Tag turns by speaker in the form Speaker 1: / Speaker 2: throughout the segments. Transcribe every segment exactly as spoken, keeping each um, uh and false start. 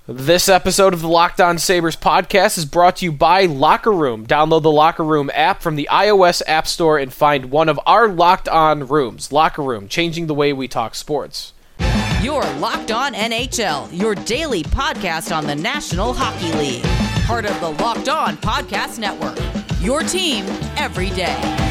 Speaker 1: This episode of the Locked On Sabres podcast is brought to you by Locker Room. Download the Locker Room app from the iOS App Store and find one of our Locked On rooms. Locker Room, changing the way we talk sports.
Speaker 2: You're Locked On N H L, your daily podcast on the National Hockey League. Part of the Locked On Podcast Network, your team every day.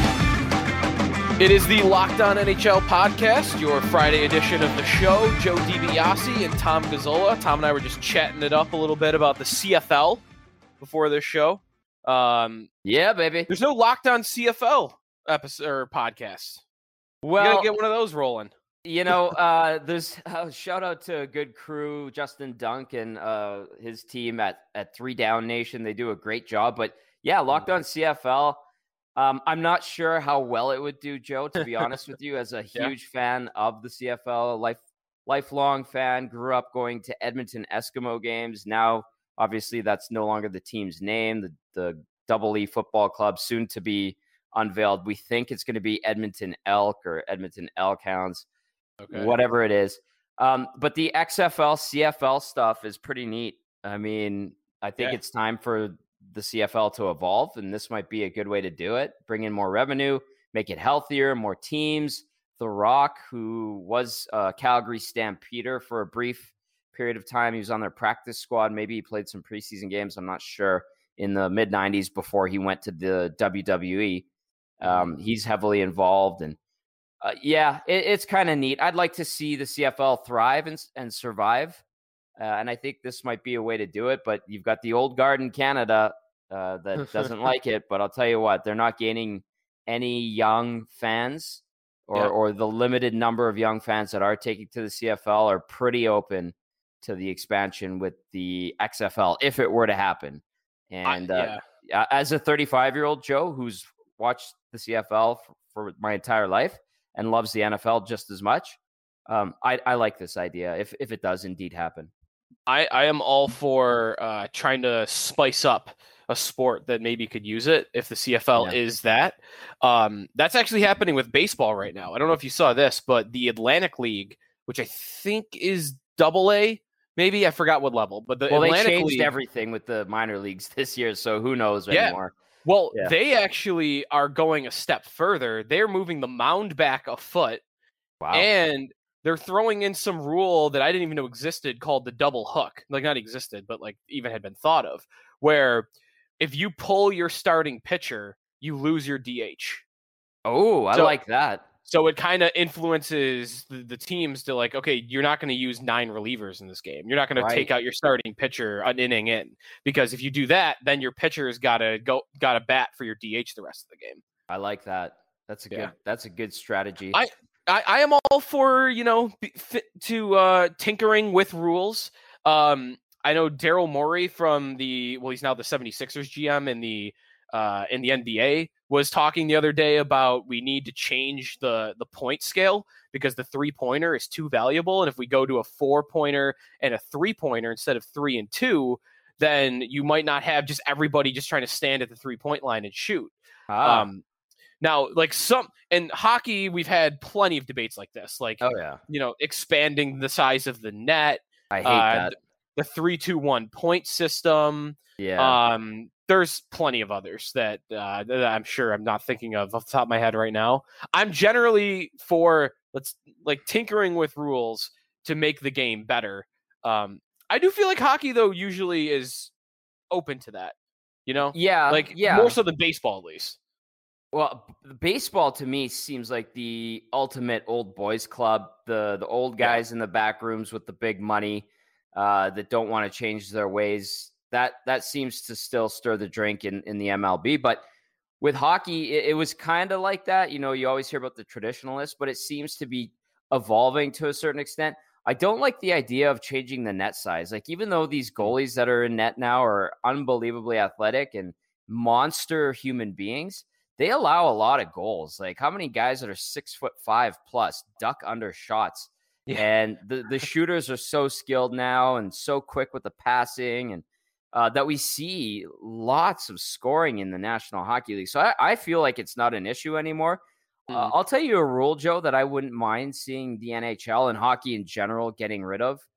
Speaker 1: It is the Locked On N H L podcast, your Friday edition of the show. Joe DiBiase and Tom Gazzola. Tom and I were just chatting it up a little bit about the C F L before this show. Um,
Speaker 3: yeah, baby.
Speaker 1: There's no Locked On C F L episode or podcast.
Speaker 3: Well,
Speaker 1: you gotta get one of those rolling.
Speaker 3: You know, uh, there's uh, shout out to a good crew, Justin Dunk and uh, his team at at Three Down Nation. They do a great job. But yeah, Locked On C F L. Um, I'm not sure how well it would do, Joe, to be honest with you, as a huge yeah. fan of the C F L, a life, lifelong fan, grew up going to Edmonton Eskimo games. Now, obviously, that's no longer the team's name, the, the Double E Football Club, soon to be unveiled. We think it's going to be Edmonton Elk or Edmonton Elk Hounds, okay. whatever it is. Um, but the X F L, C F L stuff is pretty neat. I mean, I think yeah. it's time for the C F L to evolve, and this might be a good way to do it. Bring in more revenue, make it healthier, more teams. The Rock, who was a Calgary Stampeder for a brief period of time, he was on their practice squad. Maybe he played some preseason games, I'm not sure, in the mid nineties before he went to the W W E. Um, he's heavily involved, and uh, yeah, it, it's kind of neat. I'd like to see the C F L thrive and, and survive. Uh, and I think this might be a way to do it, but you've got the old guard in Canada uh, that doesn't like it. But I'll tell you what, they're not gaining any young fans or, yeah. or the limited number of young fans that are taking to the C F L are pretty open to the expansion with the X F L if it were to happen. And uh, yeah. as a thirty-five-year-old Joe who's watched the C F L for, for my entire life and loves the N F L just as much, um, I, I like this idea if if it does indeed happen.
Speaker 1: I, I am all for uh, trying to spice up a sport that maybe could use it if the C F L yeah. is that. Um, that's actually happening with baseball right now. I don't know if you saw this, but the Atlantic League, which I think is double A, maybe I forgot what level, but the
Speaker 3: well,
Speaker 1: Atlantic
Speaker 3: they changed
Speaker 1: League,
Speaker 3: everything with the minor leagues this year, so who knows
Speaker 1: yeah.
Speaker 3: anymore.
Speaker 1: Well,
Speaker 3: yeah.
Speaker 1: they actually are going a step further. They're moving the mound back a foot.
Speaker 3: Wow.
Speaker 1: And they're throwing in some rule that I didn't even know existed called the double hook. Like, not existed, but like even had been thought of, where if you pull your starting pitcher, you lose your D H.
Speaker 3: Oh, I
Speaker 1: so,
Speaker 3: like that.
Speaker 1: So it kind of influences the, the teams to like, okay, you're not going to use nine relievers in this game. You're not going
Speaker 3: right.
Speaker 1: to take out your starting pitcher an inning in, because if you do that, then your pitcher's got to go, got to bat for your D H the rest of the game.
Speaker 3: I like that. That's a
Speaker 1: yeah.
Speaker 3: good. That's a good strategy.
Speaker 1: I. I, I am all for, you know, fit to uh, tinkering with rules. Um, I know Daryl Morey from the, well, he's now the seventy-sixers G M in the uh, in the N B A was talking the other day about we need to change the the point scale because the three pointer is too valuable, and if we go to a four pointer and a three pointer instead of three and two, then you might not have just everybody just trying to stand at the three point line and shoot.
Speaker 3: Ah.
Speaker 1: Um, Now, like some in hockey, we've had plenty of debates like this, like,
Speaker 3: oh, yeah.
Speaker 1: you know, expanding the size of the net.
Speaker 3: I hate
Speaker 1: uh,
Speaker 3: that.
Speaker 1: The three, two, one point system.
Speaker 3: Yeah.
Speaker 1: Um, there's plenty of others that, uh, that I'm sure I'm not thinking of off the top of my head right now. I'm generally for let's like tinkering with rules to make the game better. Um, I do feel like hockey, though, usually is open to that, you know?
Speaker 3: Yeah.
Speaker 1: Like
Speaker 3: yeah.
Speaker 1: more so than baseball, at least.
Speaker 3: Well, baseball to me seems like the ultimate old boys club. The the old guys yeah. in the back rooms with the big money uh, that don't want to change their ways. That that seems to still stir the drink in, in the M L B. But with hockey, it, it was kind of like that. You know, you always hear about the traditionalists, but it seems to be evolving to a certain extent. I don't like the idea of changing the net size. Like, even though these goalies that are in net now are unbelievably athletic and monster human beings, they allow a lot of goals. Like, how many guys that are six foot five plus duck under shots? Yeah. And the, the shooters are so skilled now and so quick with the passing, and uh, that we see lots of scoring in the National Hockey League. So I, I feel like it's not an issue anymore. Mm. Uh, I'll tell you a rule, Joe, that I wouldn't mind seeing the N H L and hockey in general getting rid of.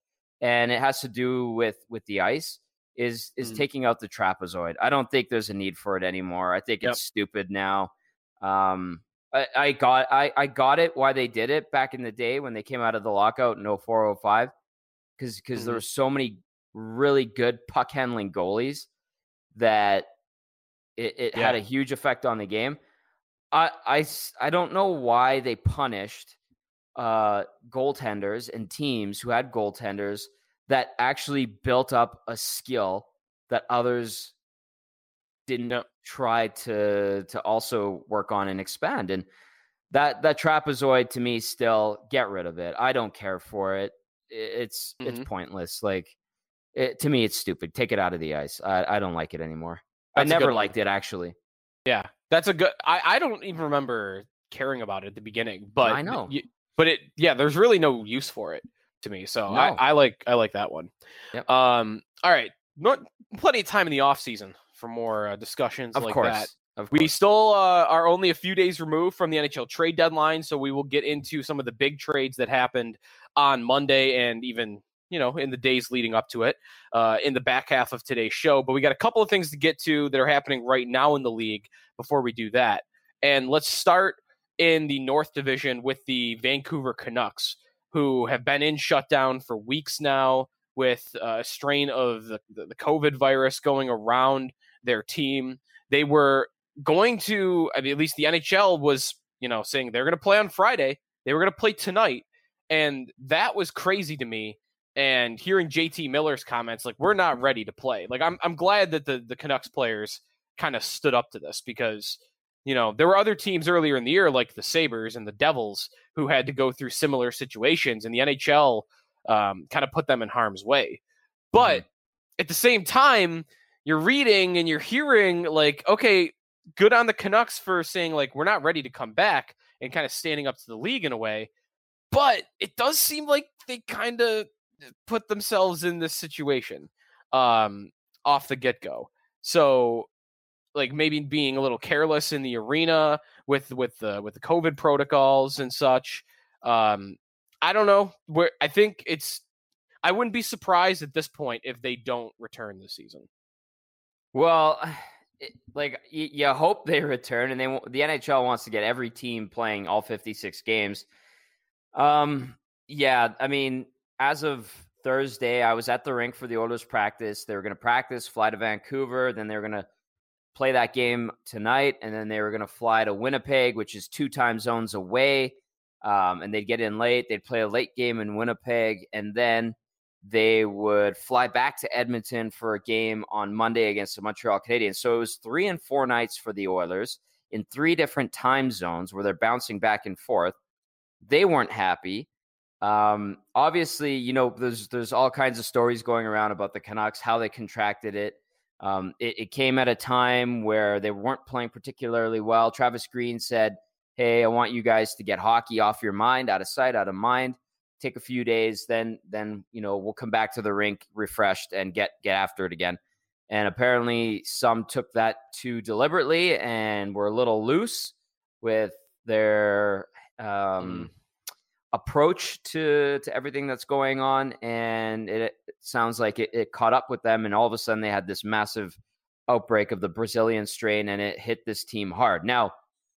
Speaker 3: and it has to do with with the ice, is is mm. taking out the trapezoid. I don't think there's a need for it anymore. I think yep. it's stupid now. Um, I, I got I, I got it why they did it back in the day when they came out of the lockout in oh four oh five, because because mm-hmm. there were so many really good puck handling goalies that it, it yeah. had a huge effect on the game. I, I, I don't know why they punished uh, goaltenders and teams who had goaltenders that actually built up a skill that others didn't no. try to to also work on and expand. And that that trapezoid, to me, still, get rid of it. I don't care for it. It's mm-hmm. it's pointless. Like, it, to me, it's stupid. Take it out of the ice. I, I don't like it anymore. That's I never liked it, actually.
Speaker 1: Yeah, that's a good. I, I don't even remember caring about it at the beginning, but
Speaker 3: I know.
Speaker 1: You, but it, yeah, there's really no use for it to me. So no. I, I like, I like that one.
Speaker 3: Yep.
Speaker 1: Um. All right. Not plenty of time in the off season for more uh, discussions
Speaker 3: of
Speaker 1: like
Speaker 3: course.
Speaker 1: that.
Speaker 3: Of course.
Speaker 1: We still uh, are only a few days removed from the N H L trade deadline, so we will get into some of the big trades that happened on Monday and even, you know, in the days leading up to it uh, in the back half of today's show. But we got a couple of things to get to that are happening right now in the league before we do that. And let's start in the North Division with the Vancouver Canucks, who have been in shutdown for weeks now with a strain of the, the COVID virus going around their team. They were going to, I mean, at least the N H L was, you know, saying they're going to play on Friday. They were going to play tonight. And that was crazy to me. And hearing J T Miller's comments, like, we're not ready to play. Like, I'm I'm glad that the, the Canucks players kind of stood up to this, because, you know, there were other teams earlier in the year, like the Sabres and the Devils, who had to go through similar situations, and the N H L um, kind of put them in harm's way. But mm-hmm. at the same time, you're reading and you're hearing, like, okay, good on the Canucks for saying, like, we're not ready to come back, and kind of standing up to the league in a way. But it does seem like they kind of put themselves in this situation um, off the get-go. So, like, maybe being a little careless in the arena with with the with the COVID protocols and such. Um, I don't know. Where I think it's, I wouldn't be surprised at this point if they don't return this season.
Speaker 3: Well, it, like you, you hope they return, and they the N H L wants to get every team playing all fifty-six games. Um, yeah, I mean, as of Thursday, I was at the rink for the Oilers practice. They were going to practice, fly to Vancouver, then they were going to play that game tonight, and then they were going to fly to Winnipeg, which is two time zones away, um, and they'd get in late. They'd play a late game in Winnipeg, and then they would fly back to Edmonton for a game on Monday against the Montreal Canadiens. So it was three and four nights for the Oilers in three different time zones where they're bouncing back and forth. They weren't happy. Um, obviously, you know, there's there's all kinds of stories going around about the Canucks, how they contracted it. Um, it, it came at a time where they weren't playing particularly well. Travis Green said, hey, I want you guys to get hockey off your mind, out of sight, out of mind. Take a few days, then, then you know, we'll come back to the rink refreshed and get get after it again. And apparently some took that too deliberately and were a little loose with their um, mm. approach to, to everything that's going on. And it, it sounds like it, it caught up with them. And all of a sudden they had this massive outbreak of the Brazilian strain, and it hit this team hard. Now,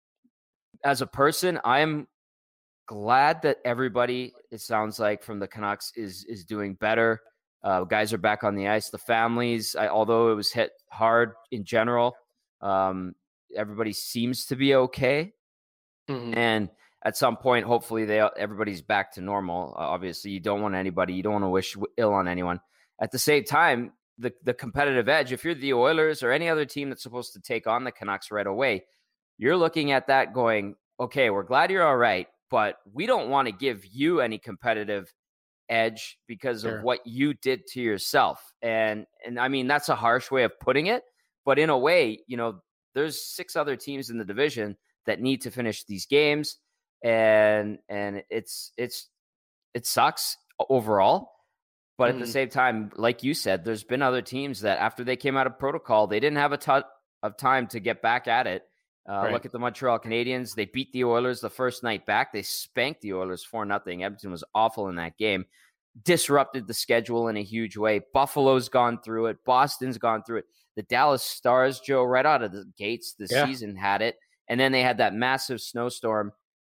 Speaker 3: as a person, I'm glad that everybody, it sounds like, from the Canucks is is doing better. Uh, guys are back on the ice. The families, I, although it was hit hard in general, um, everybody seems to be okay. Mm-hmm. And at some point, hopefully, they everybody's back to normal. Uh, obviously, you don't want anybody, you don't want to wish ill on anyone. At the same time, the the competitive edge, if you're the Oilers or any other team that's supposed to take on the Canucks right away, you're looking at that going, okay, we're glad you're all right, but we don't want to give you any competitive edge because sure. of what you did to yourself. And, and I mean, that's a harsh way of putting it, but in a way, you know, there's six other teams in the division that need to finish these games. And, and it's, it's, it sucks overall, but mm-hmm. at the same time, like you said, there's been other teams that after they came out of protocol, they didn't have a ton of time to get back at it. Uh, right. Look at the Montreal Canadiens. They beat the Oilers the first night back. They spanked the Oilers four nothing. Edmonton was awful in that game. disrupted the schedule in a huge way. Buffalo's gone through it. Boston's gone through it. The Dallas Stars, Joe, right out of the gates this
Speaker 1: Yeah.
Speaker 3: season had it. And then they had that massive snowstorm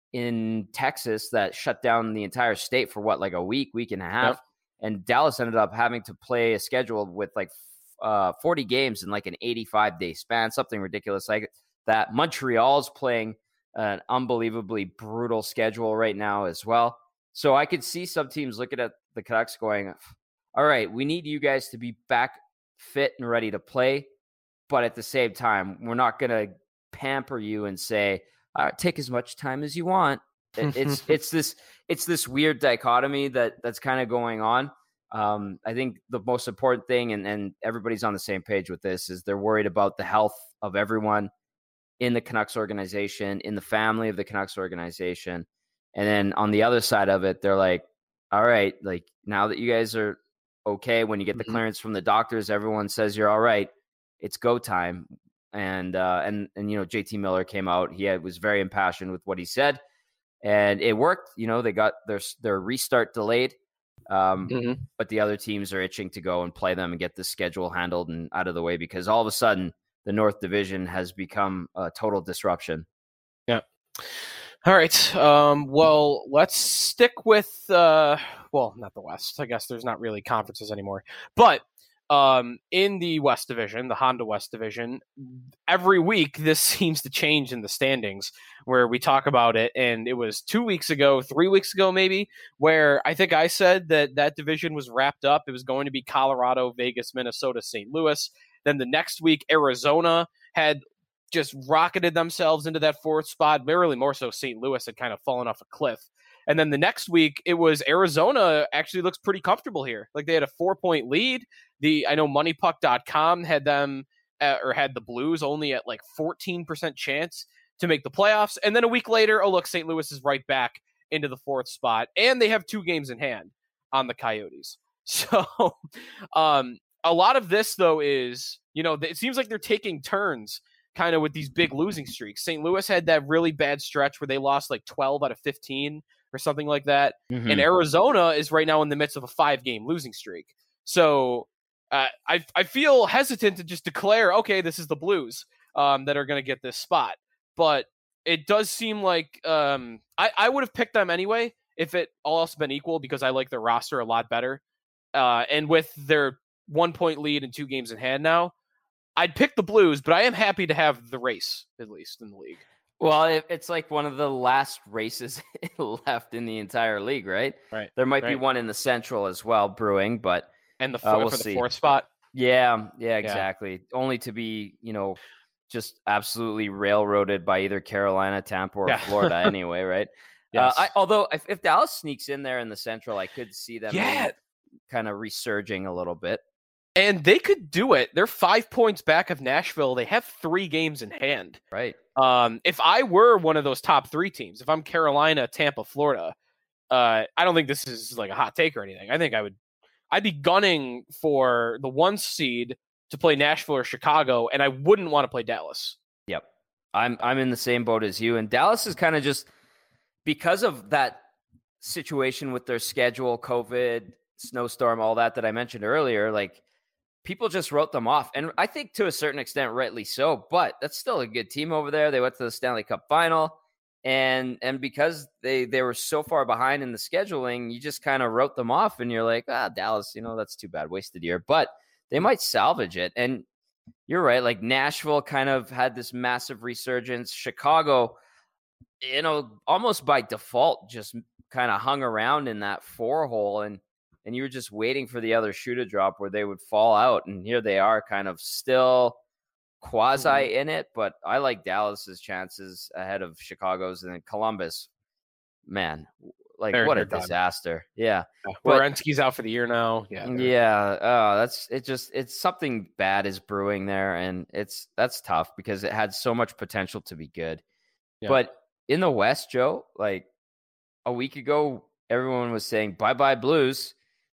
Speaker 3: in Texas that shut down the entire state for what, like a week, week and a half.
Speaker 1: Yep.
Speaker 3: And Dallas ended up having to play a schedule with like uh, forty games in like an eighty-five day span, something ridiculous like that. Montreal's playing an unbelievably brutal schedule right now as well. So I could see some teams looking at the Canucks going, all right, we need you guys to be back fit and ready to play. But at the same time, we're not going to pamper you and say, all right, take as much time as you want. It, it's it's this it's this weird dichotomy that that's kind of going on. Um, I think the most important thing, and, and everybody's on the same page with this, is they're worried about the health of everyone in the Canucks organization, in the family of the Canucks organization. And then on the other side of it, they're like, all right, like now that you guys are okay, when you get the
Speaker 1: Mhm.
Speaker 3: clearance from the doctors, everyone says you're all right, it's go time. And, uh, and, and, you know, J T Miller came out, he had, was very impassioned with what he said, and it worked. You know, they got their, their restart delayed. Um,
Speaker 1: Mhm.
Speaker 3: but the other teams are itching to go and play them and get the schedule handled and out of the way, because all of a sudden the North Division has become a total disruption.
Speaker 1: Yeah. All right. Um, well, let's stick with, uh, well, not the West. I guess there's not really conferences anymore. But um, in the West Division, the Honda West Division, every week this seems to change in the standings where we talk about it. And it was two weeks ago, three weeks ago maybe, where I think I said that that division was wrapped up. It was going to be Colorado, Vegas, Minnesota, Saint Louis. Then the next week, Arizona had just rocketed themselves into that fourth spot. Really, more so Saint Louis had kind of fallen off a cliff. And then the next week, it was Arizona actually looks pretty comfortable here. Like they had a four-point lead. The I know money puck dot com had them, uh, or had the Blues only at like fourteen percent chance to make the playoffs. And then a week later, oh, look, Saint Louis is right back into the fourth spot. And they have two games in hand on the Coyotes. So um, a lot of this, though, is, you know, it seems like they're taking turns kind of with these big losing streaks. Saint Louis had that really bad stretch where they lost like twelve out of fifteen or something like that.
Speaker 3: Mm-hmm.
Speaker 1: And Arizona is right now in the midst of a five-game losing streak. So uh, I I feel hesitant to just declare, okay, this is the Blues um, that are going to get this spot. But it does seem like um, I, I would have picked them anyway if it all else had been equal, because I like their roster a lot better. Uh, and with their one-point lead and two games in hand now, I'd pick the Blues, but I am happy to have the race, at least, in the league.
Speaker 3: Well, it, it's like one of the last races left in the entire league, right?
Speaker 1: Right.
Speaker 3: There might
Speaker 1: right.
Speaker 3: be one in the Central as well, brewing, but
Speaker 1: and the
Speaker 3: uh,
Speaker 1: four,
Speaker 3: we'll
Speaker 1: for the
Speaker 3: see.
Speaker 1: fourth spot.
Speaker 3: Yeah, yeah, exactly. Yeah. Only to be, you know, just absolutely railroaded by either Carolina, Tampa, or
Speaker 1: yeah.
Speaker 3: Florida anyway, right?
Speaker 1: Yes.
Speaker 3: Uh, I, although if, if Dallas sneaks in there in the Central, I could see them
Speaker 1: yeah.
Speaker 3: kind of resurging a little bit.
Speaker 1: And they could do it. They're five points back of Nashville. They have three games in hand.
Speaker 3: Right.
Speaker 1: Um, if I were one of those top three teams, if I'm Carolina, Tampa, Florida, uh, I don't think this is like a hot take or anything. I think I would, I'd be gunning for the one seed to play Nashville or Chicago, and I wouldn't want to play Dallas.
Speaker 3: Yep. I'm I'm in the same boat as you. And Dallas is kind of just, because of that situation with their schedule, COVID, snowstorm, all that that I mentioned earlier, like, people just wrote them off. And I think to a certain extent, rightly so, but that's still a good team over there. They went to the Stanley Cup final. And and because they, they were so far behind in the scheduling, you just kind of wrote them off. And you're like, ah, Dallas, you know, that's too bad. Wasted year. But they might salvage it. And you're right. Like Nashville kind of had this massive resurgence. Chicago, you know, almost by default, just kind of hung around in that four hole. And And you were just waiting for the other shoe to drop where they would fall out. And here they are, kind of still quasi mm-hmm. in it. But I like Dallas's chances ahead of Chicago's. And then Columbus, man, like they're, what they're a done. disaster. Yeah.
Speaker 1: yeah. Werenski's out for the year now. Yeah.
Speaker 3: Yeah. Oh, that's it. Just it's something bad is brewing there. And it's that's tough because it had so much potential to be good. Yeah. But in the West, Joe, like a week ago, everyone was saying bye bye Blues.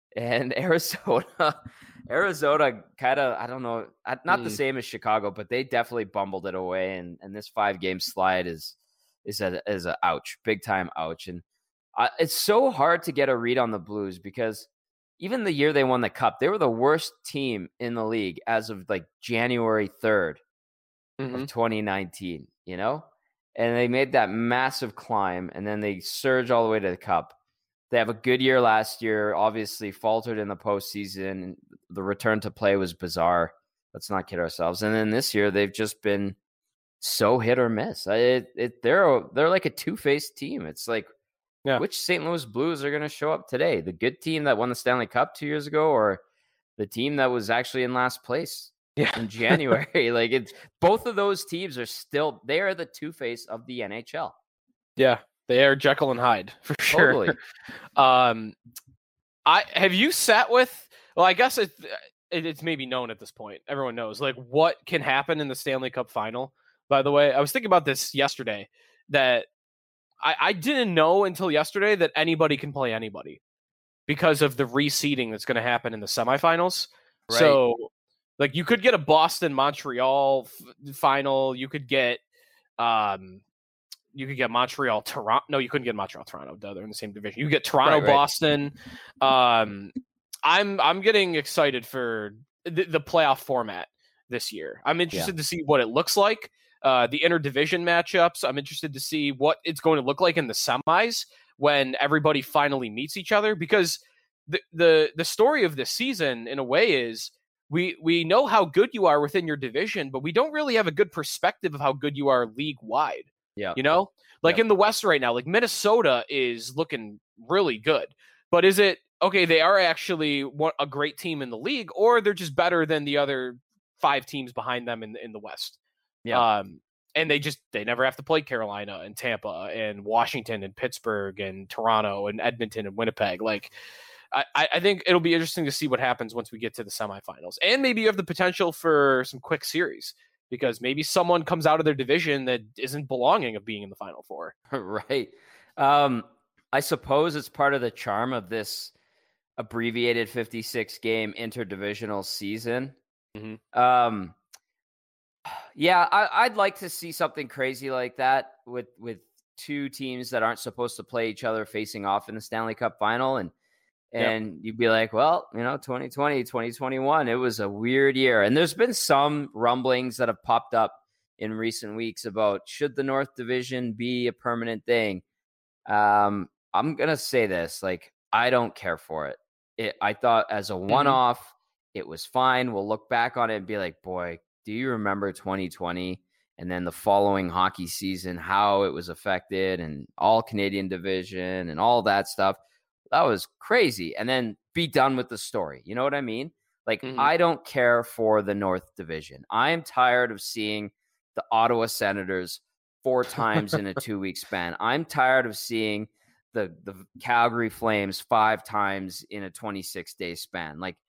Speaker 3: And Arizona, Arizona kind of, I don't know, not mm. the same as Chicago, but they definitely bumbled it away. And, and this five game slide is, is a, is a ouch, big time ouch. And I, it's so hard to get a read on the Blues because even the year they won the cup, they were the worst team in the league as of like January third mm-hmm. of twenty nineteen, you know? And they made that massive climb, and then they surge all the way to the cup. They have a good year last year, obviously faltered in the postseason. The return to play was bizarre. Let's not kid ourselves. And then this year, they've just been so hit or miss. It, it, they're, they're like a two-faced team. It's like, yeah. which Saint Louis Blues are going to show up today? The good team that won the Stanley Cup two years ago, or the team that was actually in last place yeah. in January? Like, it's both of those teams are still, they are the two-face of the N H L.
Speaker 1: Yeah. They are Jekyll and Hyde for sure.
Speaker 3: Totally.
Speaker 1: um, I have you sat with? Well, I guess it, it, it's maybe known at this point. Everyone knows like what can happen in the Stanley Cup final. By the way, I was thinking about this yesterday. That I, I didn't know until yesterday that anybody can play anybody because of the reseeding that's going to happen in the semifinals. Right. So, like, you could get a Boston Montreal f- final. You could get. Um, You could get Montreal, Toronto. No, you couldn't get Montreal, Toronto. They're in the same division. You could get Toronto, right, right. Boston. Um, I'm I'm getting excited for the, the playoff format this year. I'm interested yeah. to see what it looks like. Uh, the interdivision matchups. I'm interested to see what it's going to look like in the semis when everybody finally meets each other. Because the the the story of this season, in a way, is we we know how good you are within your division, but we don't really have a good perspective of how good you are league wide.
Speaker 3: Yeah.
Speaker 1: You know, like
Speaker 3: yep.
Speaker 1: in the West right now, like Minnesota is looking really good, but is it okay? They are actually a great team in the league, or they're just better than the other five teams behind them in the, in the West.
Speaker 3: Yeah.
Speaker 1: Um, and they just, they never have to play Carolina and Tampa and Washington and Pittsburgh and Toronto and Edmonton and Winnipeg. Like, I, I think it'll be interesting to see what happens once we get to the semifinals, and maybe you have the potential for some quick series. Because maybe someone comes out of their division that isn't belonging of being in the Final Four.
Speaker 3: Right. Um, I suppose it's part of the charm of this abbreviated fifty-six game interdivisional season.
Speaker 1: Mm-hmm.
Speaker 3: Um, yeah, I, I'd like to see something crazy like that with, with two teams that aren't supposed to play each other facing off in the Stanley Cup final. And And yep. you'd be like, well, you know, twenty twenty, twenty twenty-one, it was a weird year. And there's been some rumblings that have popped up in recent weeks about should the North Division be a permanent thing? Um, I'm going to say this, like, I don't care for it. it I thought as a one-off, mm-hmm. it was fine. We'll look back on it and be like, boy, do you remember twenty twenty? And then the following hockey season, how it was affected, and all Canadian division and all that stuff. That was crazy. And then be done with the story. You know what I mean? Like, mm-hmm. I don't care for the North Division. I am tired of seeing the Ottawa Senators four times in a two-week span. I'm tired of seeing the, the Calgary Flames five times in a twenty-six day span. Like,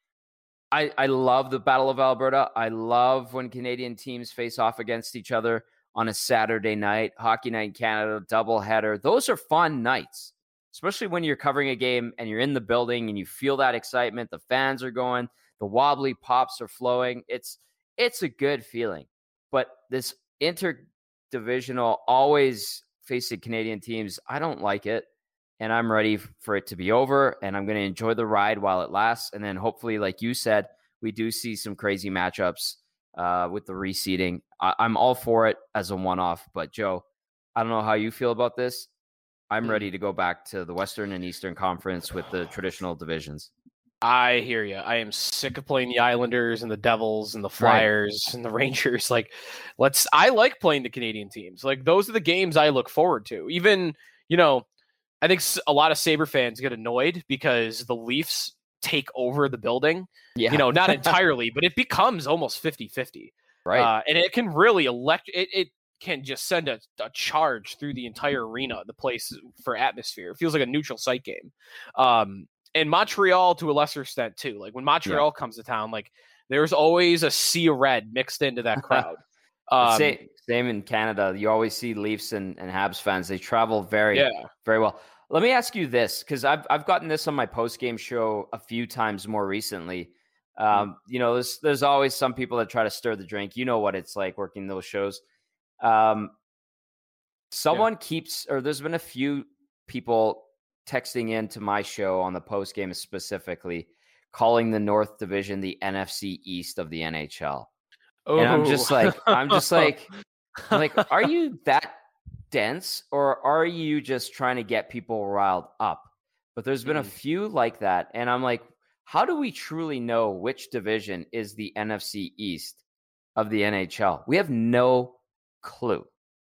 Speaker 3: I, I love the Battle of Alberta. I love when Canadian teams face off against each other on a Saturday night. Hockey Night in Canada, doubleheader. Those are fun nights. Especially when you're covering a game and you're in the building and you feel that excitement, the fans are going, the wobbly pops are flowing. It's it's a good feeling. But this interdivisional, always facing Canadian teams, I don't like it. And I'm ready for it to be over. And I'm going to enjoy the ride while it lasts. And then hopefully, like you said, we do see some crazy matchups uh, with the reseeding. I- I'm all for it as a one-off. But, Joe, I don't know how you feel about this. I'm ready to go back to the Western and Eastern Conference with the traditional divisions.
Speaker 1: I hear you. I am sick of playing the Islanders and the Devils and the Flyers right. and the Rangers. Like, let's, I like playing the Canadian teams. Like, those are the games I look forward to. Even, you know, I think a lot of Sabre fans get annoyed because the Leafs take over the building. Yeah. You know, not entirely, but it becomes almost fifty-fifty.
Speaker 3: Right.
Speaker 1: Uh, and it can really elect it. it can just send a, a charge through the entire arena, the place for atmosphere. It feels like a neutral site game. Um, and Montreal to a lesser extent too. Like when Montreal yeah. comes to town, like there's always a sea of red mixed into that crowd. um,
Speaker 3: same, same in Canada. You always see Leafs and, and Habs fans. They travel very,
Speaker 1: yeah.
Speaker 3: very well. Let me ask you this, because I've, I've gotten this on my post-game show a few times more recently. Um, mm-hmm. You know, there's, there's always some people that try to stir the drink. You know what it's like working those shows. Um, someone yeah. keeps, or there's been a few people texting into my show on the post game specifically calling the North Division the N F C East of the N H L.
Speaker 1: Oh.
Speaker 3: And I'm just like, I'm just like, I'm like, are you that dense, or are you just trying to get people riled up? But there's been mm. a few like that. And I'm like, how do we truly know which division is the N F C East of the N H L? We have no clue.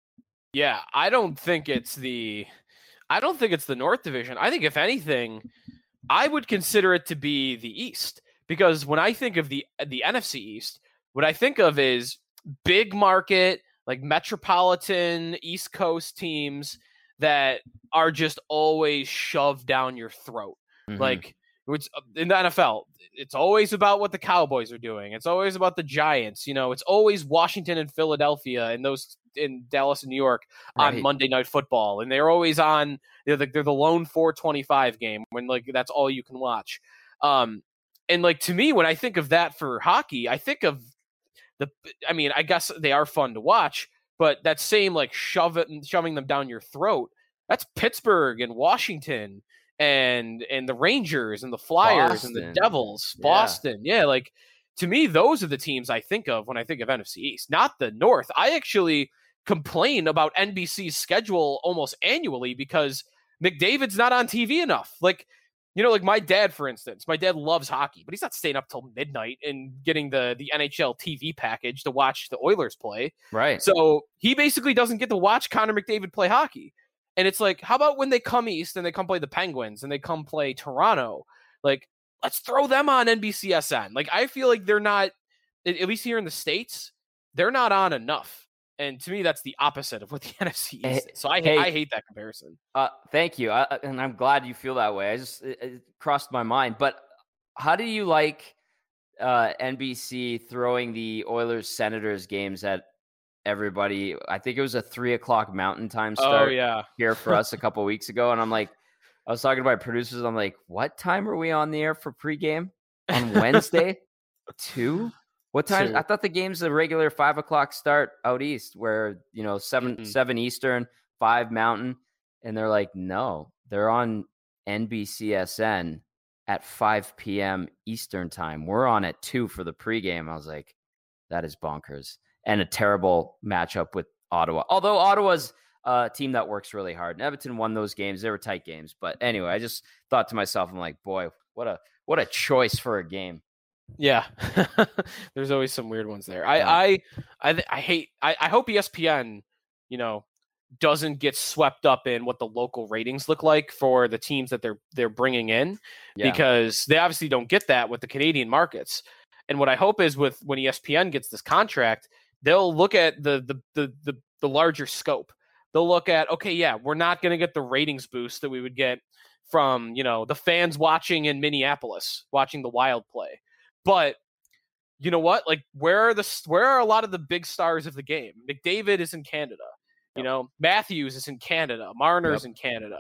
Speaker 1: Yeah, I don't think it's the I don't think it's the North Division. I think if anything, I would consider it to be the East, because when I think of the the N F C East, what I think of is big market, like metropolitan East Coast teams that are just always shoved down your throat. Mm-hmm. Like it's in the N F L, it's always about what the Cowboys are doing. It's always about the Giants. You know, it's always Washington and Philadelphia and those in Dallas and New York on right. Monday Night Football. And they're always on, they're the, they're the lone four twenty-five game when like that's all you can watch. Um, and like to me, when I think of that for hockey, I think of the, I mean, I guess they are fun to watch, but that same like shove it and shoving them down your throat, that's Pittsburgh and Washington and and the Rangers and the Flyers Boston. and the Devils, Boston. Yeah. yeah, like to me, those are the teams I think of when I think of N F C East, not the North. I actually complain about N B C's schedule almost annually because McDavid's not on T V enough. Like, you know, like my dad, for instance, my dad loves hockey, but he's not staying up till midnight and getting the, the N H L T V package to watch the Oilers play.
Speaker 3: Right.
Speaker 1: So he basically doesn't get to watch Connor McDavid play hockey. And it's like, how about when they come east and they come play the Penguins and they come play Toronto? Like, let's throw them on N B C S N. Like, I feel like they're not, at least here in the States, they're not on enough. And to me, that's the opposite of what the N F C East is. So I, hey, I hate that comparison.
Speaker 3: Uh, thank you. I, and I'm glad you feel that way. I just, it, it crossed my mind. But how do you like uh, N B C throwing the Oilers Senators games at everybody? I think it was a three o'clock Mountain Time start
Speaker 1: oh, yeah.
Speaker 3: here for us a couple weeks ago. And I'm like, I was talking to my producers. I'm like, what time are we on the air for pregame on Wednesday? Two? What time? Two. I thought the game's a regular five o'clock start out east, where you know seven mm-hmm. seven Eastern, five Mountain, and they're like, no, they're on N B C S N at five p.m. Eastern time. We're on at two for the pregame. I was like, that is bonkers, and a terrible matchup with Ottawa. Although Ottawa's a team that works really hard, and Edmonton won those games. They were tight games, but anyway, I just thought to myself, I'm like, boy, what a what a choice for a game.
Speaker 1: Yeah, there's always some weird ones there. I, I, I, I hate. I, I hope E S P N, you know, doesn't get swept up in what the local ratings look like for the teams that they're they're bringing in, yeah. because they obviously don't get that with the Canadian markets. And what I hope is with when E S P N gets this contract, they'll look at the the the the, the larger scope. They'll look at, okay, yeah, we're not going to get the ratings boost that we would get from, you know, the fans watching in Minneapolis, watching the Wild play. But you know what? Like, where are the where are a lot of the big stars of the game? McDavid is in Canada. You know, Matthews is in Canada. Marner's yep. in Canada.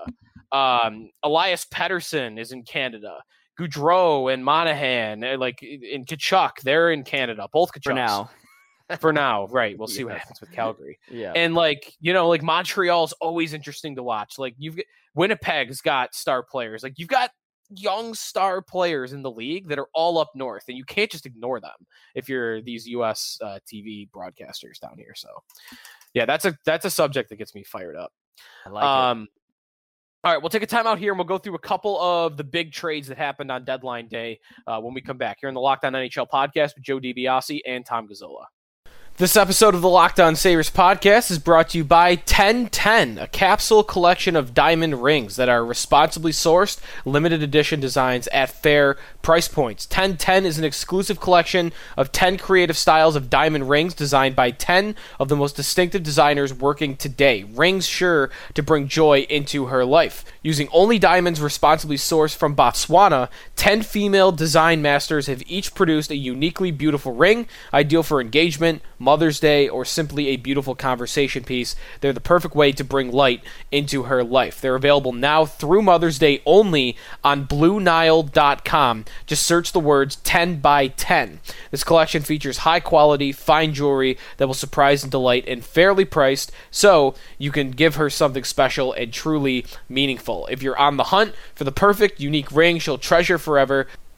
Speaker 1: Um, Elias Pettersson is in Canada. Goudreau and Monahan, like in Tkachuk, they're in Canada. Both Tkachuks.
Speaker 3: For now.
Speaker 1: For now, right. We'll see yeah. what happens with Calgary.
Speaker 3: Yeah.
Speaker 1: And like, you know, like Montreal's always interesting to watch. Like you've got, Winnipeg's got star players. Like you've got young star players in the league that are all up north, and you can't just ignore them if you're these U S uh, T V broadcasters down here. So yeah, that's a that's a subject that gets me fired up.
Speaker 3: I like
Speaker 1: um
Speaker 3: it.
Speaker 1: All right, we'll take a time out here and we'll go through a couple of the big trades that happened on deadline day uh, when we come back here in the Locked On N H L podcast with Joe DiBiase and Tom Gazzola. This episode of the Locked On Sabres podcast is brought to you by ten ten, a capsule collection of diamond rings that are responsibly sourced, limited edition designs at fair price points. ten ten is an exclusive collection of ten creative styles of diamond rings designed by ten of the most distinctive designers working today. Rings sure to bring joy into her life. Using only diamonds responsibly sourced from Botswana, ten female design masters have each produced a uniquely beautiful ring, ideal for engagement, Mother's Day, or simply a beautiful conversation piece. They're the perfect way to bring light into her life. They're available now through Mother's Day only on Blue Nile dot com. Just search the words ten by ten. This collection features high-quality, fine jewelry that will surprise and delight, and fairly priced, so you can give her something special and truly meaningful. If you're on the hunt for the perfect, unique ring she'll treasure forever,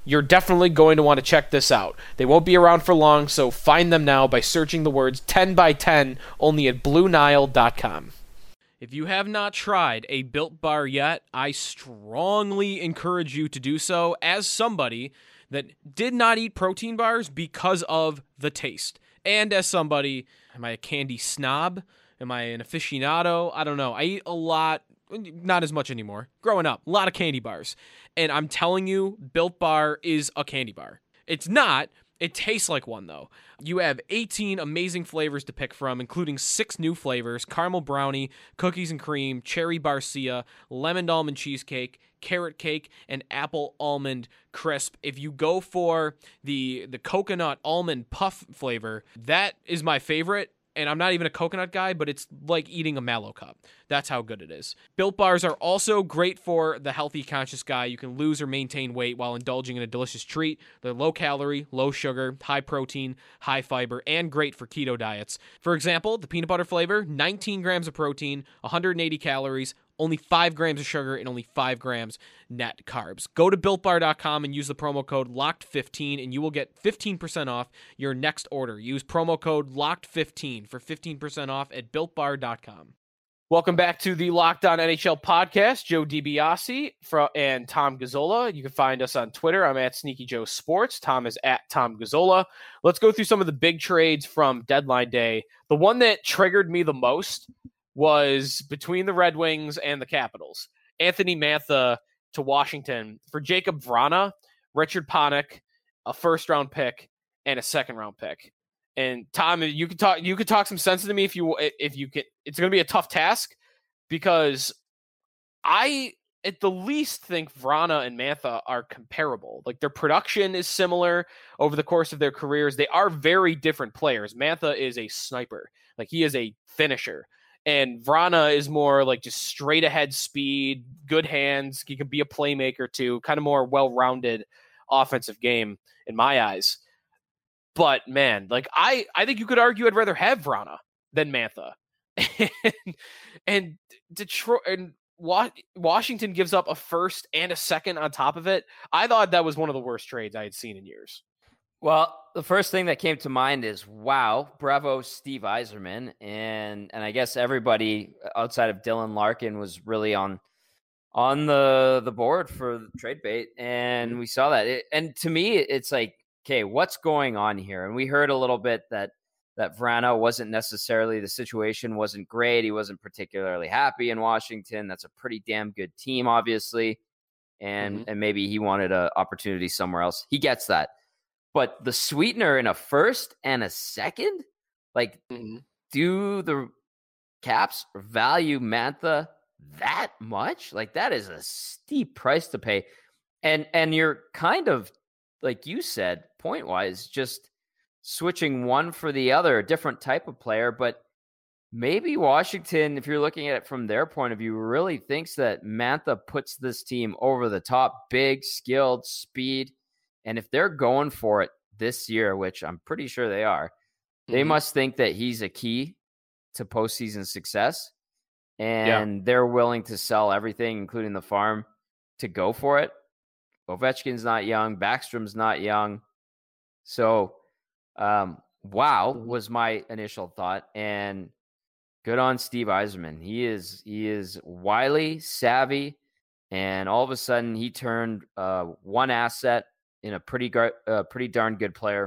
Speaker 1: you're definitely going to want to check this out. They won't be around for long, so find them now by searching the words ten by ten only at blue nile dot com. If you have not tried a Built Bar yet, I strongly encourage you to do so as somebody that did not eat protein bars because of the taste. And as somebody, am I a candy snob? Am I an aficionado? I don't know. I eat a lot, not as much anymore. Growing up, a lot of candy bars. And I'm telling you, Built Bar is a candy bar. It's not. It tastes like one, though. You have eighteen amazing flavors to pick from, including six new flavors: caramel brownie, cookies and cream, cherry barcia, lemon almond cheesecake, carrot cake, and apple almond crisp. If you go for the, the coconut almond puff flavor, that is my favorite. And I'm not even a coconut guy, but it's like eating a Mallow cup. That's how good it is. Built Bars are also great for the healthy conscious guy. You can lose or maintain weight while indulging in a delicious treat. They're low calorie, low sugar, high protein, high fiber, and great for keto diets. For example, the peanut butter flavor, nineteen grams of protein, one hundred eighty calories, only five grams of sugar, and only five grams net carbs. Go to built bar dot com and use the promo code locked fifteen, and you will get fifteen percent off your next order. Use promo code locked fifteen for fifteen percent off at built bar dot com. Welcome back to the Locked On N H L podcast. Joe DiBiase and Tom Gazzola. You can find us on Twitter. I'm at Sneaky Joe Sports. Tom is at Tom Gazzola. Let's go through some of the big trades from deadline day. The one that triggered me the most was between the Red Wings and the Capitals. Anthony Mantha to Washington for Jacob Vrana, Richard Panik, a first-round pick, and a second-round pick. And Tom, you could talk. You could talk some sense to me if you if you could. It's going to be a tough task because I, at the least, think Vrana and Mantha are comparable. Like their production is similar over the course of their careers. They are very different players. Mantha is a sniper. Like he is a finisher. And Vrana is more like just straight ahead speed, good hands. He can be a playmaker too, kind of more well-rounded offensive game in my eyes. But man, like I, I think you could argue I'd rather have Vrana than Mantha. and, and Detroit and Wa- Washington gives up a first and a second on top of it. I thought that was one of the worst trades I had seen in years.
Speaker 3: Well, the first thing that came to mind is, wow, bravo, Steve Yzerman. And and I guess everybody outside of Dylan Larkin was really on on the, the board for the trade bait. And we saw that. It, and to me, it's like, okay, what's going on here? And we heard a little bit that that Vrana wasn't necessarily, the situation wasn't great. He wasn't particularly happy in Washington. That's a pretty damn good team, obviously. And, mm-hmm. and maybe he wanted an opportunity somewhere else. He gets that. But the sweetener in a first and a second, like, mm-hmm. do the Caps value Mantha that much? Like, that is a steep price to pay. And and you're kind of, like you said, point-wise, just switching one for the other, a different type of player. But maybe Washington, if you're looking at it from their point of view, really thinks that Mantha puts this team over the top, big, skilled, speed. And if they're going for it this year, which I'm pretty sure they are, mm-hmm. they must think that he's a key to postseason success. And yeah. they're willing to sell everything, including the farm, to go for it. Ovechkin's not young. Backstrom's not young. So, um, wow, was my initial thought. And good on Steve Yzerman. He is he is wily, savvy, and all of a sudden he turned uh, one asset in a pretty gar- uh, pretty darn good player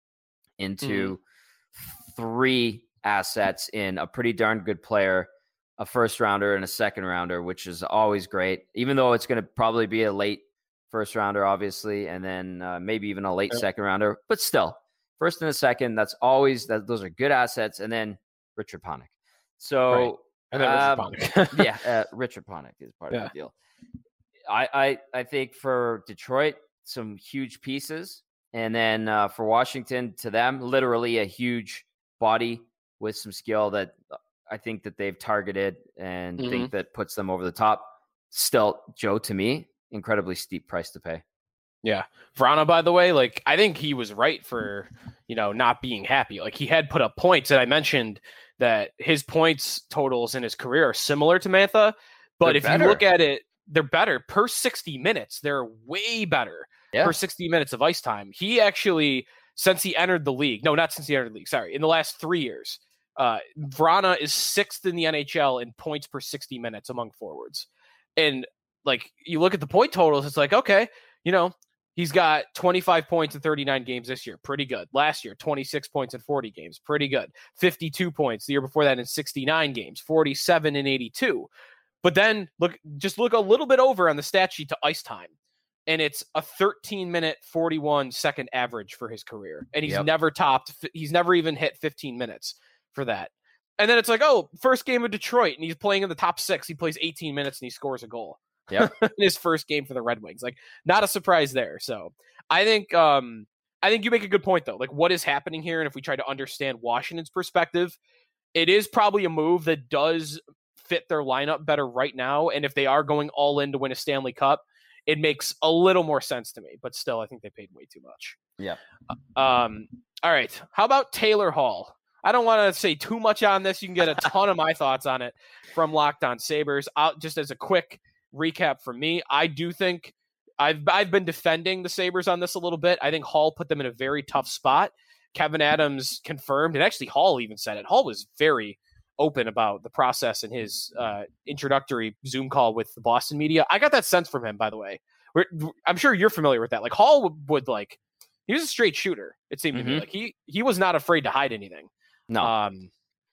Speaker 3: into mm. three assets in a pretty darn good player, a first rounder and a second rounder, which is always great, even though it's going to probably be a late first rounder, obviously, and then uh, maybe even a late yeah. second rounder, but still first and a second, that's always, that those are good assets. And then Richard Panik. So, right. and then um, Richard Panik. yeah, uh, Richard Panik is part yeah. of the deal. I, I, I think for Detroit, some huge pieces. And then uh, for Washington, to them, literally a huge body with some skill that I think that they've targeted and mm-hmm. think that puts them over the top. Still, Joe, to me, incredibly steep price to pay.
Speaker 1: Yeah. Vrana, by the way, like, I think he was right for, you know, not being happy. Like, he had put up points, and I mentioned that his points totals in his career are similar to Mantha, but they're if better. you look at it, they're better per sixty minutes. They're way better.
Speaker 3: yeah.
Speaker 1: per sixty minutes of ice time. He actually, since he entered the league, no, not since he entered the league, sorry, in the last three years, uh, Vrana is sixth in the N H L in points per sixty minutes among forwards. And like, you look at the point totals, it's like, okay, you know, he's got twenty-five points in thirty-nine games this year. Pretty good. Last year, twenty-six points in forty games. Pretty good. fifty-two points the year before that in sixty-nine games. forty-seven in eighty-two. But then look, just look a little bit over on the stat sheet to ice time. And it's a thirteen minute, forty-one second average for his career. And he's
Speaker 3: Yep.
Speaker 1: never topped, he's never even hit fifteen minutes for that. And then it's like, oh, first game of Detroit, and he's playing in the top six. He plays eighteen minutes and he scores a goal.
Speaker 3: Yep.
Speaker 1: in his first game for the Red Wings. Like, not a surprise there. So I think um, I think you make a good point, though. Like, what is happening here? And if we try to understand Washington's perspective, it is probably a move that does fit their lineup better right now. And if they are going all in to win a Stanley Cup, it makes a little more sense to me. But still, I think they paid way too much.
Speaker 3: Yeah.
Speaker 1: Um. All right. How about Taylor Hall? I don't want to say too much on this. You can get a ton of my thoughts on it from Locked On Sabres. I'll, just as a quick recap from me, I do think I've I've been defending the Sabres on this a little bit. I think Hall put them in a very tough spot. Kevin Adams confirmed, and actually Hall even said it. Hall was very open about the process in his uh, introductory Zoom call with the Boston media. I got that sense from him, by the way. We're, I'm sure you're familiar with that. Like, Hall would, would like, he was a straight shooter, it seemed
Speaker 3: Mm-hmm.
Speaker 1: to me. Like, he he was not afraid to hide anything.
Speaker 3: No.
Speaker 1: Um,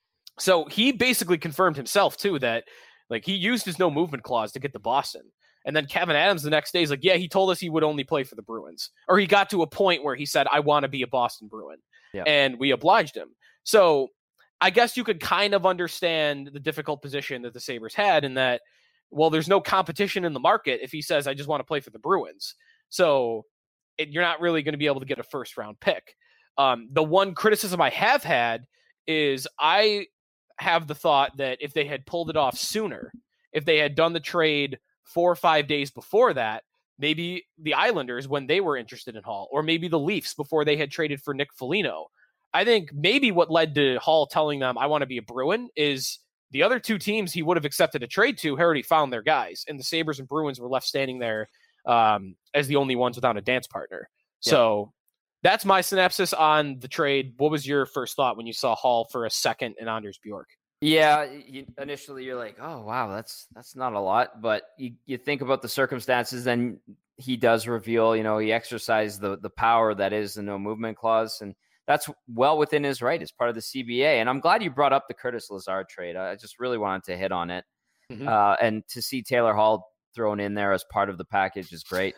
Speaker 1: so he basically confirmed himself too that like he used his no movement clause to get to Boston. And then Kevin Adams the next day is like, yeah, he told us he would only play for the Bruins. Or he got to a point where he said, I want to be a Boston Bruin.
Speaker 3: Yeah.
Speaker 1: And we obliged him. So I guess you could kind of understand the difficult position that the Sabres had in that, well, there's no competition in the market if he says, I just want to play for the Bruins. So it, you're not really going to be able to get a first round pick. Um, the one criticism I have had is I have the thought that if they had pulled it off sooner, if they had done the trade four or five days before that, maybe the Islanders when they were interested in Hall, or maybe the Leafs before they had traded for Nick Foligno. I think maybe what led to Hall telling them, I want to be a Bruin, is the other two teams he would have accepted a trade to had already found their guys, and the Sabres and Bruins were left standing there um, as the only ones without a dance partner. Yeah. So that's my synopsis on the trade. What was your first thought when you saw Hall for a second and Anders Bjork?
Speaker 3: Yeah, you, initially you're like, oh, wow, that's that's not a lot. But you, you think about the circumstances, then he does reveal, you know, he exercised the, the power that is the no movement clause. And that's well within his right as part of the C B A. And I'm glad you brought up the Curtis Lazar trade. I just really wanted to hit on it. Mm-hmm. Uh, and to see Taylor Hall thrown in there as part of the package is great.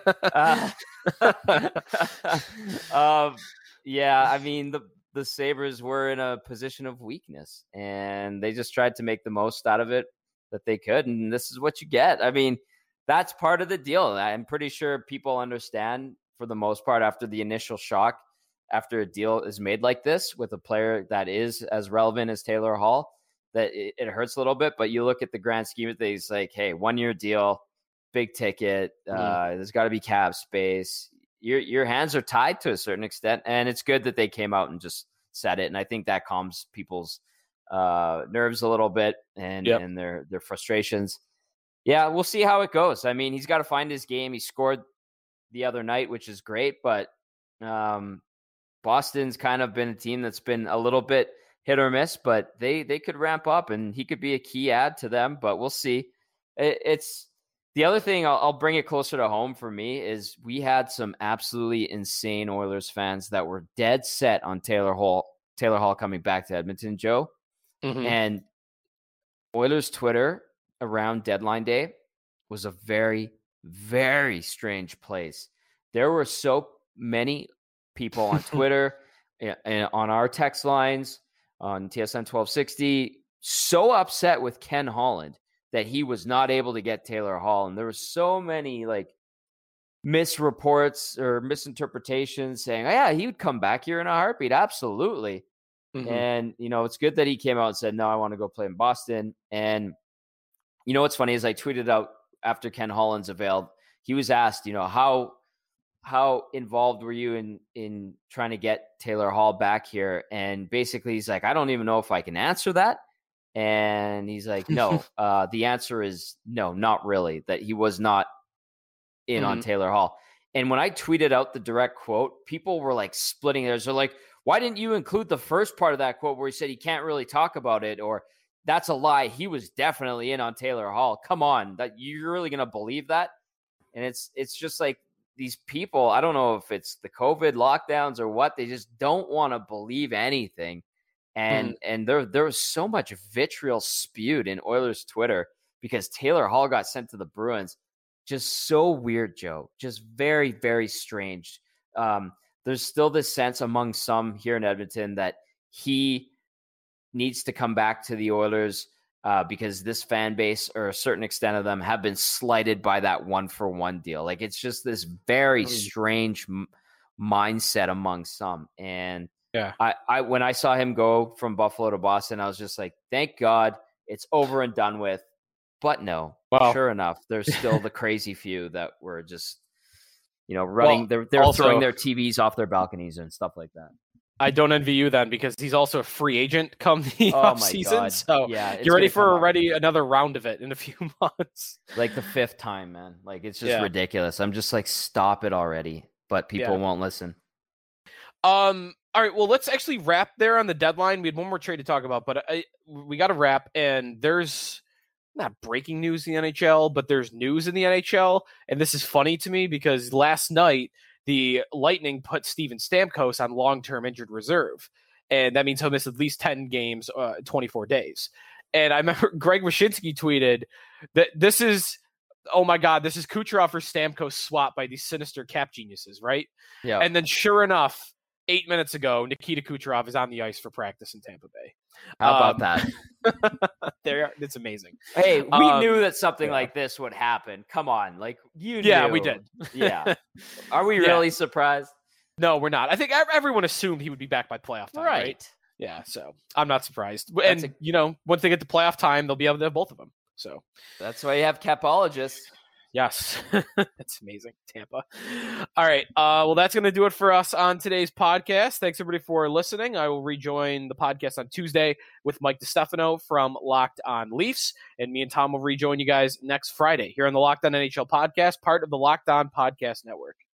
Speaker 3: uh, um, yeah, I mean, the the Sabres were in a position of weakness, and they just tried to make the most out of it that they could. And this is what you get. I mean, that's part of the deal. I'm pretty sure people understand for the most part after the initial shock, after a deal is made like this with a player that is as relevant as Taylor Hall, that it, it hurts a little bit. But you look at the grand scheme of things, like, hey, one year deal, big ticket. Uh, mm. There's got to be cap space. Your your hands are tied to a certain extent, and it's good that they came out and just said it. And I think that calms people's uh, nerves a little bit and yep. and their their frustrations. Yeah, we'll see how it goes. I mean, he's got to find his game. He scored the other night, which is great, but um, Boston's kind of been a team that's been a little bit hit or miss, but they they could ramp up, and he could be a key add to them. But we'll see. It, it's The other thing, I'll, I'll bring it closer to home for me, is we had some absolutely insane Oilers fans that were dead set on Taylor Hall, Taylor Hall coming back to Edmonton, Joe. Mm-hmm. And Oilers Twitter around deadline day was a very, very strange place. There were so many people on Twitter and on our text lines, on T S N twelve sixty, so upset with Ken Holland that he was not able to get Taylor Hall. And there were so many like misreports or misinterpretations saying, oh, yeah, he would come back here in a heartbeat. Absolutely. Mm-hmm. And, you know, it's good that he came out and said, no, I want to go play in Boston. And, you know, what's funny is I tweeted out after Ken Holland's availed, he was asked, you know, how, how involved were you in, in trying to get Taylor Hall back here? And basically he's like, I don't even know if I can answer that. And he's like, no, uh, the answer is no, not really, that he was not in mm-hmm. on Taylor Hall. And when I tweeted out the direct quote, people were like splitting theirs. They're like, why didn't you include the first part of that quote where he said he can't really talk about it? Or that's a lie. He was definitely in on Taylor Hall. Come on, that you're really going to believe that? And it's, it's just like these people, I don't know if it's the COVID lockdowns or what, they just don't want to believe anything. And, mm. and there, there was so much vitriol spewed in Oilers Twitter because Taylor Hall got sent to the Bruins. Just so weird, Joe. Just very, very strange. Um, there's still this sense among some here in Edmonton that he needs to come back to the Oilers uh, because this fan base, or a certain extent of them, have been slighted by that one-for-one deal. Like, it's just this very strange m- mindset among some. And
Speaker 1: yeah,
Speaker 3: I, I when I saw him go from Buffalo to Boston, I was just like, thank God it's over and done with. But no, well, sure enough, there's still the crazy few that were just, you know, running. Well, they're they're also throwing their T Vs off their balconies and stuff like that.
Speaker 1: I don't envy you then, because he's also a free agent come the
Speaker 3: oh
Speaker 1: off
Speaker 3: my
Speaker 1: season.
Speaker 3: God.
Speaker 1: So
Speaker 3: yeah,
Speaker 1: you're ready for already another round of it in a few months.
Speaker 3: Like the fifth time, man. Like, it's just
Speaker 1: yeah.
Speaker 3: ridiculous. I'm just like, stop it already. But people yeah. won't listen.
Speaker 1: Um. All right. Well, let's actually wrap there on the deadline. We had one more trade to talk about, but I, we got to wrap. And there's not breaking news in the N H L, but there's news in the N H L. And this is funny to me because last night the Lightning put Steven Stamkos on long-term injured reserve. And that means he'll miss at least ten games, uh, twenty-four days. And I remember Greg Wyshynski tweeted that this is, oh my God, this is Kucherov or Stamkos swap by these sinister cap geniuses, right?
Speaker 3: Yeah.
Speaker 1: And then sure enough, eight minutes ago, Nikita Kucherov is on the ice for practice in Tampa Bay.
Speaker 3: How about
Speaker 1: um,
Speaker 3: that?
Speaker 1: there, it's amazing.
Speaker 3: Hey, we
Speaker 1: um,
Speaker 3: knew that something
Speaker 1: yeah.
Speaker 3: like this would happen. Come on, like you.
Speaker 1: Yeah,
Speaker 3: knew.
Speaker 1: we did.
Speaker 3: yeah. Are we
Speaker 1: yeah.
Speaker 3: really surprised?
Speaker 1: No, we're not. I think everyone assumed he would be back by playoff time, right? right? Yeah, so I'm not surprised.
Speaker 3: That's
Speaker 1: and
Speaker 3: a,
Speaker 1: you know, once they get to playoff time, they'll be able to have both of them. So
Speaker 3: that's why you have capologists.
Speaker 1: Yes, that's amazing. Tampa. All right. Uh, well, that's going to do it for us on today's podcast. Thanks, everybody, for listening. I will rejoin the podcast on Tuesday with Mike DiStefano from Locked On Leafs. And me and Tom will rejoin you guys next Friday here on the Locked On N H L podcast, part of the Locked On Podcast Network.